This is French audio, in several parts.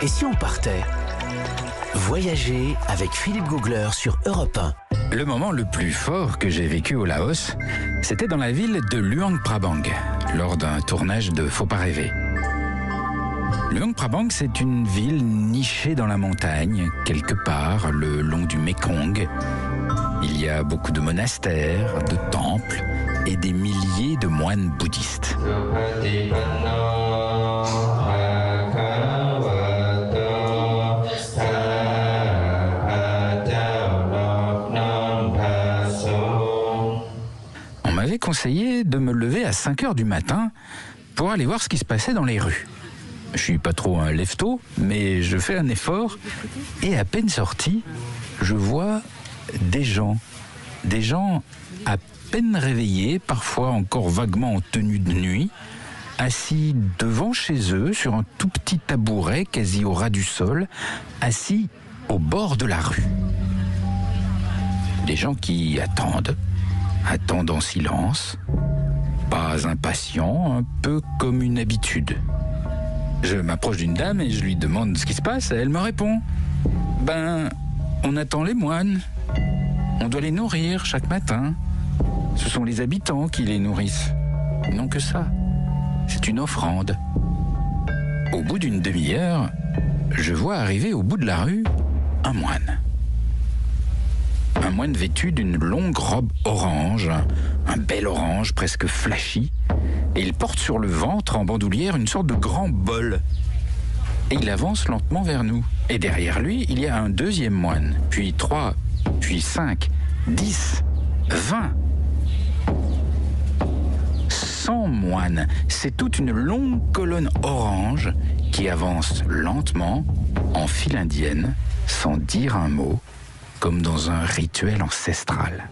Et si on partait? Voyager avec Philippe Googler sur Europe 1. Le moment le plus fort que j'ai vécu au Laos, c'était dans la ville de Luang Prabang, lors d'un tournage de Faut pas rêver. Luang Prabang, c'est une ville nichée dans la montagne, quelque part le long du Mékong. Il y a beaucoup de monastères, de temples et des milliers de moines bouddhistes. On m'avait conseillé de me lever à 5 heures du matin pour aller voir ce qui se passait dans les rues. Je suis pas trop un lève-tôt, mais je fais un effort et à peine sorti, je vois des gens à peine réveillés, parfois encore vaguement en tenue de nuit, assis devant chez eux sur un tout petit tabouret quasi au ras du sol, assis au bord de la rue. Des gens qui attendent en silence, pas impatients, un peu comme une habitude. Je m'approche d'une dame et je lui demande ce qui se passe. Elle me répond: on attend les moines. On doit les nourrir chaque matin. Ce sont les habitants qui les nourrissent. Non que ça. C'est une offrande. Au bout d'une demi-heure, je vois arriver au bout de la rue un moine. Un moine vêtu d'une longue robe orange, un bel orange presque flashy. Et il porte sur le ventre en bandoulière une sorte de grand bol. Et il avance lentement vers nous. Et derrière lui, il y a un deuxième moine, puis 3, puis 5, 10, 20. 100 moines. C'est toute une longue colonne orange qui avance lentement, en file indienne, sans dire un mot, comme dans un rituel ancestral.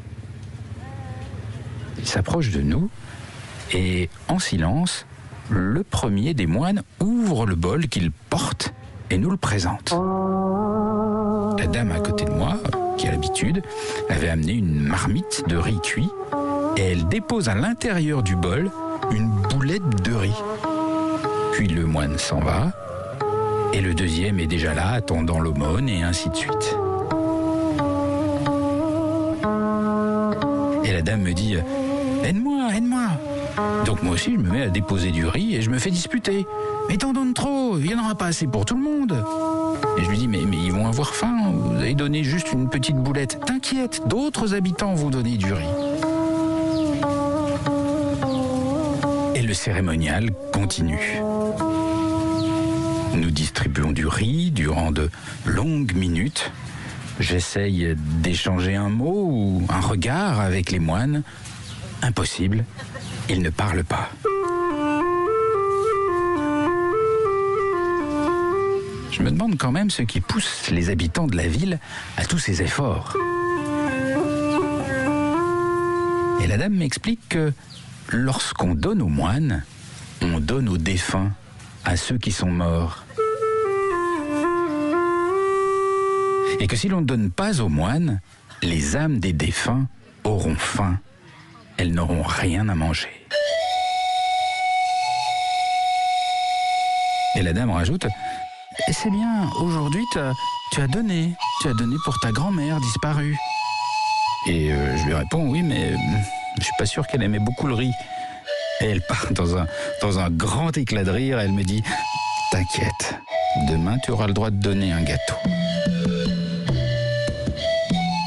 Il s'approche de nous et, en silence, le premier des moines ouvre le bol qu'il porte et nous le présente. La dame à côté de moi, qui a l'habitude, avait amené une marmite de riz cuit et elle dépose à l'intérieur du bol une boulette de riz. Puis le moine s'en va et le deuxième est déjà là, attendant l'aumône et ainsi de suite. Et la dame me dit: aide-moi, aide-moi. Donc moi aussi je me mets à déposer du riz et je me fais disputer. Mais t'en donnes trop, il n'y en aura pas assez pour tout le monde. Et je lui dis: mais ils vont avoir faim, vous avez donné juste une petite boulette. T'inquiète, d'autres habitants vont donner du riz. Et le cérémonial continue. Nous distribuons du riz durant de longues minutes. J'essaye d'échanger un mot ou un regard avec les moines. Impossible, ils ne parlent pas. Je me demande quand même ce qui pousse les habitants de la ville à tous ces efforts. Et la dame m'explique que lorsqu'on donne aux moines, on donne aux défunts, à ceux qui sont morts. Et que si l'on ne donne pas aux moines, les âmes des défunts auront faim. Elles n'auront rien à manger. Et la dame rajoute: c'est bien, aujourd'hui tu as donné pour ta grand-mère disparue. Et je lui réponds: oui, mais je suis pas sûr qu'elle aimait beaucoup le riz. Et elle part dans un grand éclat de rire. Elle me dit: t'inquiète, demain tu auras le droit de donner un gâteau.